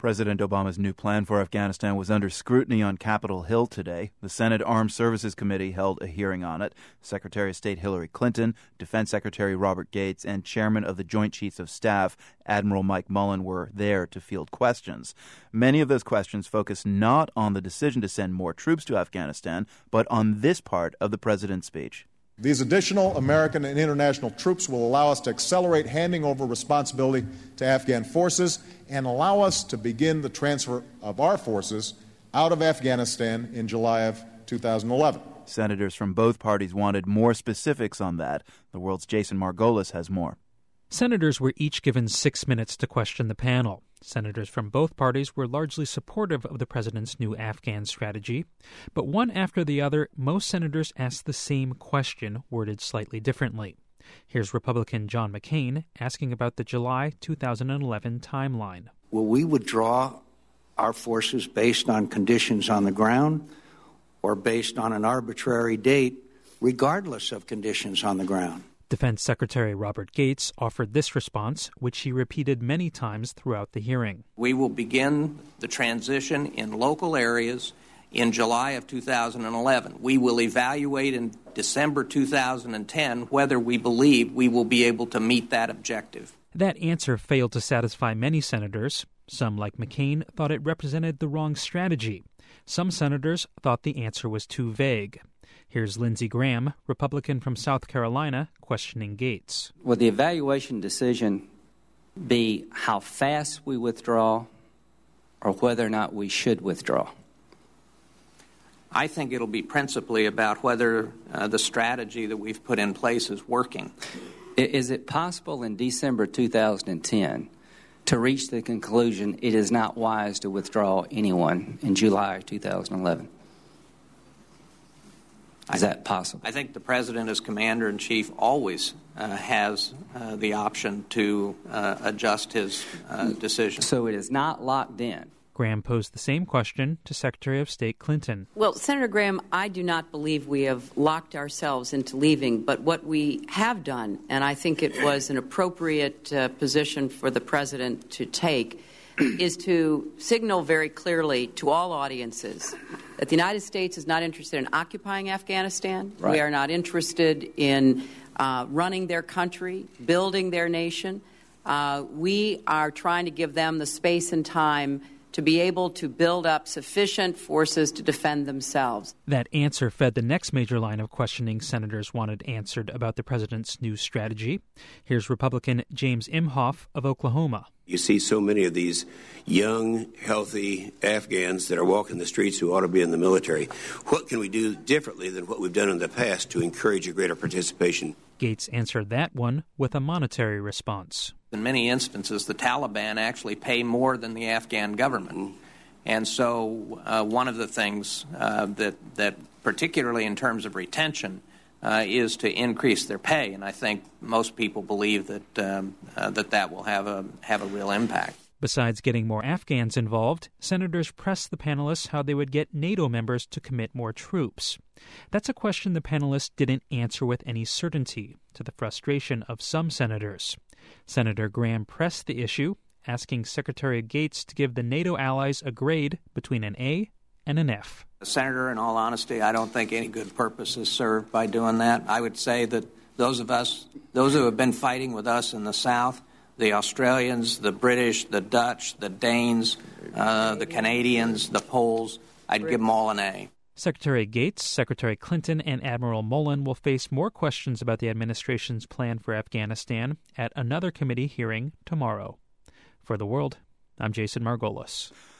President Obama's new plan for Afghanistan was under scrutiny on Capitol Hill today. The Senate Armed Services Committee held a hearing on it. Secretary of State Hillary Clinton, Defense Secretary Robert Gates, and Chairman of the Joint Chiefs of Staff, Admiral Mike Mullen, were there to field questions. Many of those questions focused not on the decision to send more troops to Afghanistan, but on this part of the president's speech. These additional American and international troops will allow us to accelerate handing over responsibility to Afghan forces and allow us to begin the transfer of our forces out of Afghanistan in July of 2011. Senators from both parties wanted more specifics on that. The World's Jason Margolis has more. Senators were each given 6 minutes to question the panel. Senators from both parties were largely supportive of the president's new Afghan strategy. But one after the other, most senators asked the same question, worded slightly differently. Here's Republican John McCain asking about the July 2011 timeline. Will we withdraw our forces based on conditions on the ground or based on an arbitrary date, regardless of conditions on the ground? Defense Secretary Robert Gates offered this response, which he repeated many times throughout the hearing. We will begin the transition in local areas in July of 2011. We will evaluate in December 2010 whether we believe we will be able to meet that objective. That answer failed to satisfy many senators. Some, like McCain, thought it represented the wrong strategy. Some senators thought the answer was too vague. Here's Lindsey Graham, Republican from South Carolina, questioning Gates. Will the evaluation decision be how fast we withdraw or whether or not we should withdraw? I think it'll be principally about whether the strategy that we've put in place is working. Is it possible in December 2010 to reach the conclusion it is not wise to withdraw anyone in July 2011? Is that possible? I think the president, as commander-in-chief, always has the option to adjust his decision. So it is not locked in. Graham posed the same question to Secretary of State Clinton. Well, Senator Graham, I do not believe we have locked ourselves into leaving, but what we have done, and I think it was an appropriate position for the president to take, is to signal very clearly to all audiences that the United States is not interested in occupying Afghanistan. Right. We are not interested in running their country, building their nation. We are trying to give them the space and time to be able to build up sufficient forces to defend themselves. That answer fed the next major line of questioning senators wanted answered about the president's new strategy. Here's Republican James Imhoff of Oklahoma. You see so many of these young, healthy Afghans that are walking the streets who ought to be in the military. What can we do differently than what we've done in the past to encourage a greater participation? Gates answered that one with a monetary response. In many instances, the Taliban actually pay more than the Afghan government. And so one of the things that particularly in terms of retention, is to increase their pay. And I think most people believe that that will have a real impact. Besides getting more Afghans involved, senators pressed the panelists how they would get NATO members to commit more troops. That's a question the panelists didn't answer with any certainty, to the frustration of some senators. Senator Graham pressed the issue, asking Secretary Gates to give the NATO allies a grade between an A and an F. Senator, in all honesty, I don't think any good purpose is served by doing that. I would say that those who have been fighting with us in the South, the Australians, the British, the Dutch, the Danes, the Canadians, the Poles, I'd give them all an A. Secretary Gates, Secretary Clinton, and Admiral Mullen will face more questions about the administration's plan for Afghanistan at another committee hearing tomorrow. For The World, I'm Jason Margolis.